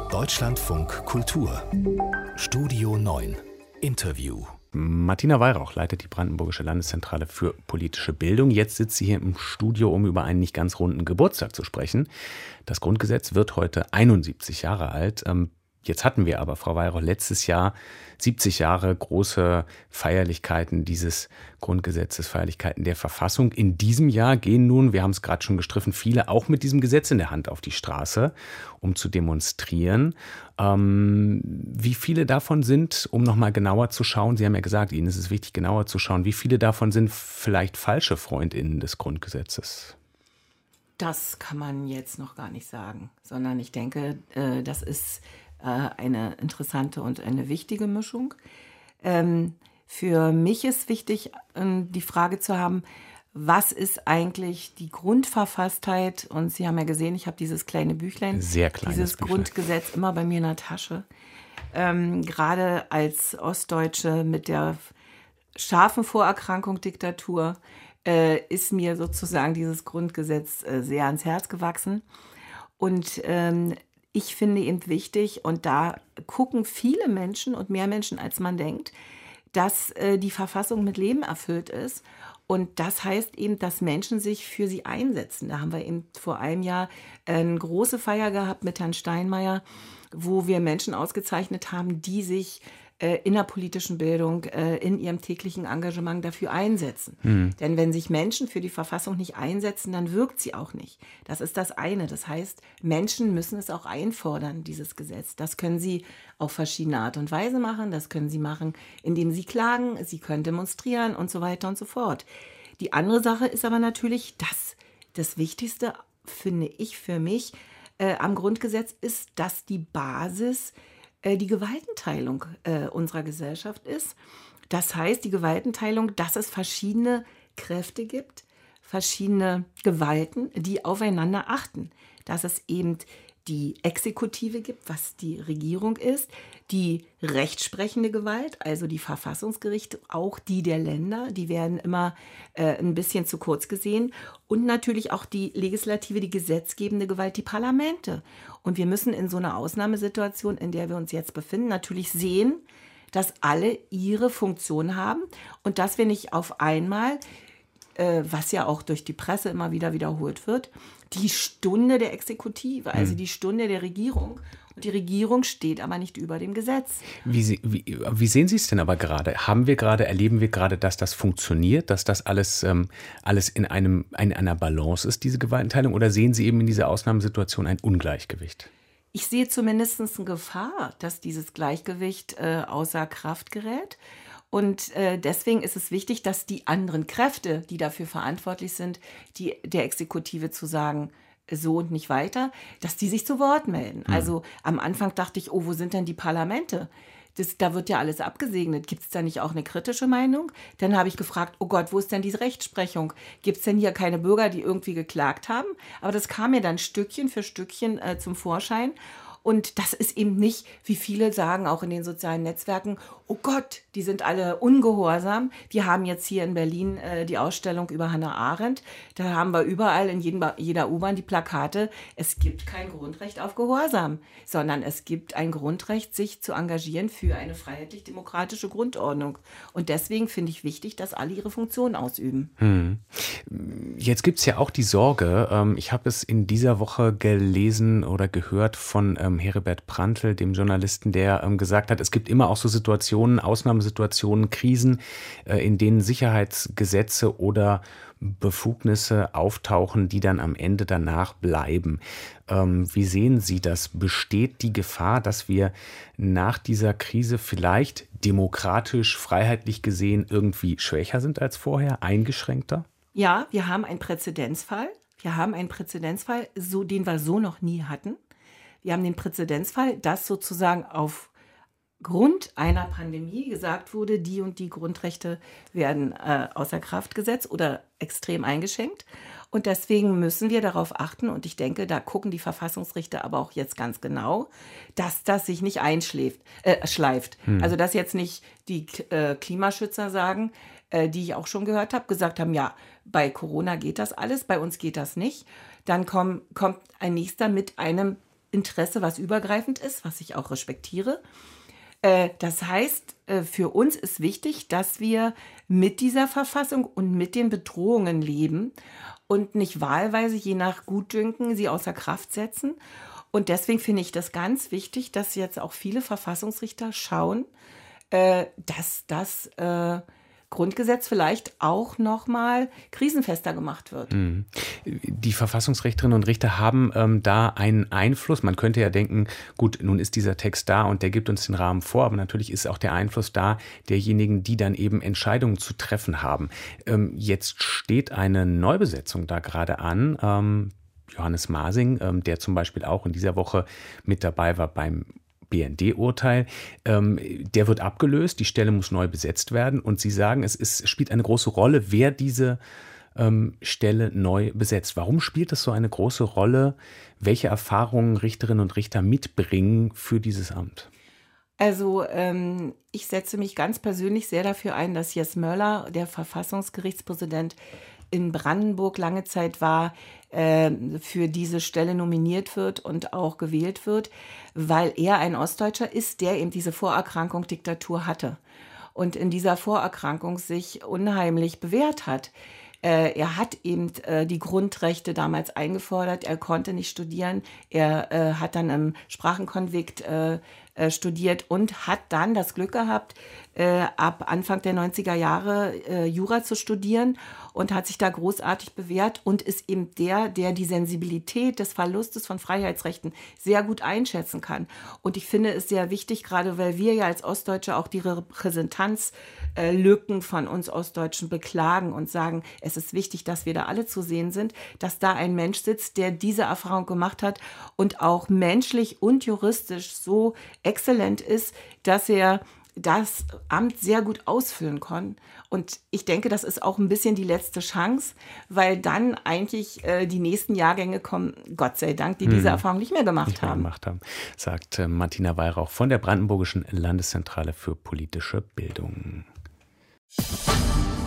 Deutschlandfunk Kultur Studio 9 Interview. Martina Weihrauch leitet die Brandenburgische Landeszentrale für politische Bildung. Jetzt sitzt sie hier im Studio, um über einen nicht ganz runden Geburtstag zu sprechen. Das Grundgesetz wird heute 71 Jahre alt. Jetzt hatten wir aber, Frau Weihrauch, letztes Jahr 70 Jahre große Feierlichkeiten dieses Grundgesetzes, Feierlichkeiten der Verfassung. In diesem Jahr gehen nun, wir haben es gerade schon gestriffen, viele auch mit diesem Gesetz in der Hand auf die Straße, um zu demonstrieren. Wie viele davon sind, um nochmal genauer zu schauen, Sie haben ja gesagt, Ihnen ist es wichtig, genauer zu schauen, wie viele davon sind vielleicht falsche FreundInnen des Grundgesetzes? Das kann man jetzt noch gar nicht sagen, sondern ich denke, das ist eine interessante und eine wichtige Mischung. Für mich ist wichtig, die Frage zu haben, was ist eigentlich die Grundverfasstheit? Und Sie haben ja gesehen, ich habe dieses kleine Büchlein, sehr kleines dieses Büchlein. Grundgesetz immer bei mir in der Tasche. Gerade als Ostdeutsche mit der scharfen Vorerkrankung Diktatur ist mir sozusagen dieses Grundgesetz sehr ans Herz gewachsen. Und ich finde eben wichtig, und da gucken viele Menschen und mehr Menschen, als man denkt, dass die Verfassung mit Leben erfüllt ist. Und das heißt eben, dass Menschen sich für sie einsetzen. Da haben wir eben vor einem Jahr eine große Feier gehabt mit Herrn Steinmeier, wo wir Menschen ausgezeichnet haben, die sich in der politischen Bildung, in ihrem täglichen Engagement dafür einsetzen. Denn wenn sich Menschen für die Verfassung nicht einsetzen, dann wirkt sie auch nicht. Das ist das eine. Das heißt, Menschen müssen es auch einfordern, dieses Gesetz. Das können sie auf verschiedene Art und Weise machen. Das können sie machen, indem sie klagen, sie können demonstrieren und so weiter und so fort. Die andere Sache ist aber natürlich, dass das Wichtigste, finde ich für mich, am Grundgesetz ist, dass die Basis die Gewaltenteilung unserer Gesellschaft ist. Das heißt, die Gewaltenteilung, dass es verschiedene Kräfte gibt, verschiedene Gewalten, die aufeinander achten. Dass es eben die Exekutive gibt, was die Regierung ist, die rechtsprechende Gewalt, also die Verfassungsgerichte, auch die der Länder, die werden immer ein bisschen zu kurz gesehen. Und natürlich auch die Legislative, die gesetzgebende Gewalt, die Parlamente. Und wir müssen in so einer Ausnahmesituation, in der wir uns jetzt befinden, natürlich sehen, dass alle ihre Funktion haben und dass wir nicht auf einmal, was ja auch durch die Presse immer wieder wiederholt wird, die Stunde der Exekutive, also die Stunde der Regierung. Und die Regierung steht aber nicht über dem Gesetz. Wie sehen Sie es denn aber gerade? Erleben wir gerade, dass das funktioniert, dass das alles in einer Balance ist, diese Gewaltenteilung? Oder sehen Sie eben in dieser Ausnahmesituation ein Ungleichgewicht? Ich sehe zumindest eine Gefahr, dass dieses Gleichgewicht außer Kraft gerät. Und deswegen ist es wichtig, dass die anderen Kräfte, die dafür verantwortlich sind, der Exekutive zu sagen, so und nicht weiter, dass die sich zu Wort melden. Also am Anfang dachte ich, wo sind denn die Parlamente? Da wird ja alles abgesegnet. Gibt es da nicht auch eine kritische Meinung? Dann habe ich gefragt, oh Gott, wo ist denn diese Rechtsprechung? Gibt es denn hier keine Bürger, die irgendwie geklagt haben? Aber das kam mir dann Stückchen für Stückchen zum Vorschein. Und das ist eben nicht, wie viele sagen, auch in den sozialen Netzwerken, oh Gott, die sind alle ungehorsam. Wir haben jetzt hier in Berlin die Ausstellung über Hannah Arendt. Da haben wir überall in jeder U-Bahn die Plakate. Es gibt kein Grundrecht auf Gehorsam, sondern es gibt ein Grundrecht, sich zu engagieren für eine freiheitlich-demokratische Grundordnung. Und deswegen finde ich wichtig, dass alle ihre Funktion ausüben. Jetzt gibt es ja auch die Sorge, ich habe es in dieser Woche gelesen oder gehört von Heribert Prantl, dem Journalisten, der gesagt hat, es gibt immer auch so Situationen, Ausnahmesituationen, Krisen, in denen Sicherheitsgesetze oder Befugnisse auftauchen, die dann am Ende danach bleiben. Wie sehen Sie das? Besteht die Gefahr, dass wir nach dieser Krise vielleicht demokratisch, freiheitlich gesehen irgendwie schwächer sind als vorher, eingeschränkter? Ja, wir haben einen Präzedenzfall. Den wir so noch nie hatten. Wir haben den Präzedenzfall, dass sozusagen aufgrund einer Pandemie gesagt wurde, die und die Grundrechte werden außer Kraft gesetzt oder extrem eingeschränkt. Und deswegen müssen wir darauf achten, und ich denke, da gucken die Verfassungsrichter aber auch jetzt ganz genau, dass das sich nicht schleift. Also dass jetzt nicht die Klimaschützer sagen, die ich auch schon gehört habe, gesagt haben, ja, bei Corona geht das alles, bei uns geht das nicht. Dann kommt ein nächster mit einem Interesse, was übergreifend ist, was ich auch respektiere. Das heißt, für uns ist wichtig, dass wir mit dieser Verfassung und mit den Bedrohungen leben und nicht wahlweise je nach Gutdünken sie außer Kraft setzen. Und deswegen finde ich das ganz wichtig, dass jetzt auch viele Verfassungsrichter schauen, dass das Grundgesetz vielleicht auch nochmal krisenfester gemacht wird. Die Verfassungsrichterinnen und Richter haben da einen Einfluss. Man könnte ja denken, gut, nun ist dieser Text da und der gibt uns den Rahmen vor, aber natürlich ist auch der Einfluss da derjenigen, die dann eben Entscheidungen zu treffen haben. Jetzt steht eine Neubesetzung da gerade an. Johannes Masing, der zum Beispiel auch in dieser Woche mit dabei war beim BND-Urteil, der wird abgelöst, die Stelle muss neu besetzt werden und Sie sagen, es spielt eine große Rolle, wer diese Stelle neu besetzt. Warum spielt es so eine große Rolle, welche Erfahrungen Richterinnen und Richter mitbringen für dieses Amt? Also ich setze mich ganz persönlich sehr dafür ein, dass Jes Möller, der Verfassungsgerichtspräsident in Brandenburg lange Zeit war, für diese Stelle nominiert wird und auch gewählt wird, weil er ein Ostdeutscher ist, der eben diese Vorerkrankung Diktatur hatte und in dieser Vorerkrankung sich unheimlich bewährt hat. Er hat eben die Grundrechte damals eingefordert, er konnte nicht studieren, er hat dann im Sprachenkonvikt studiert und hat dann das Glück gehabt, ab Anfang der 90er Jahre Jura zu studieren und hat sich da großartig bewährt und ist eben der die Sensibilität des Verlustes von Freiheitsrechten sehr gut einschätzen kann. Und ich finde es sehr wichtig, gerade weil wir ja als Ostdeutsche auch die Repräsentanzlücken von uns Ostdeutschen beklagen und sagen, es ist wichtig, dass wir da alle zu sehen sind, dass da ein Mensch sitzt, der diese Erfahrung gemacht hat und auch menschlich und juristisch so exzellent ist, dass er das Amt sehr gut ausfüllen kann. Und ich denke, das ist auch ein bisschen die letzte Chance, weil dann eigentlich die nächsten Jahrgänge kommen, Gott sei Dank, die diese Erfahrung nicht mehr gemacht haben, sagt Martina Weihrauch von der Brandenburgischen Landeszentrale für politische Bildung.